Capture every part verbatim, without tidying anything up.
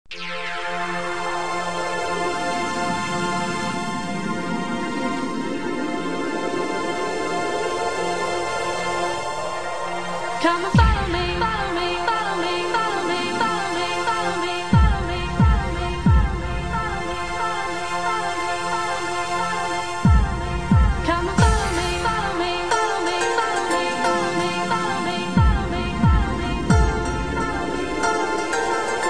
Come and follow me, follow me, follow me, follow me, follow me, follow me, follow me, follow me, follow me, follow me, follow me, follow me, follow me, follow me. Come and follow me, follow me, follow me, follow me, follow me, follow me, follow me, follow me, follow me, follow me.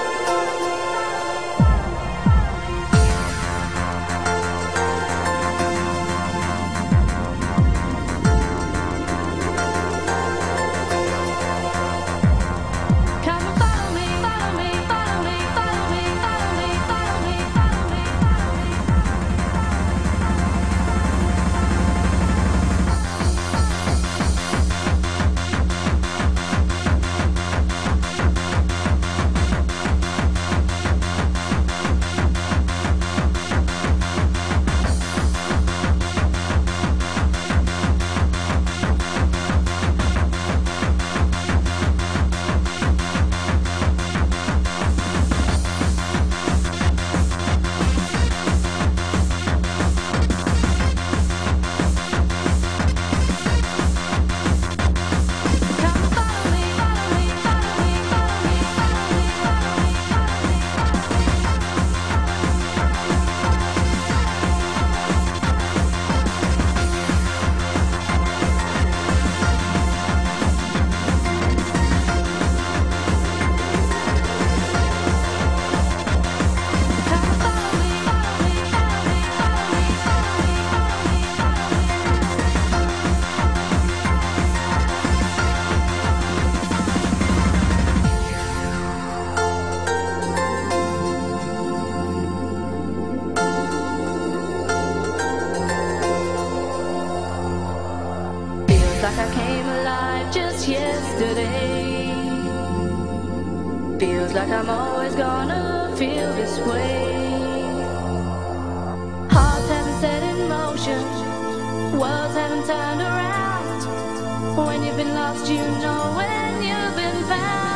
Like I came alive just yesterday. Feels like I'm always gonna feel this way. Hearts haven't set in motion, worlds haven't turned around. When you've been lost, you know when you've been found.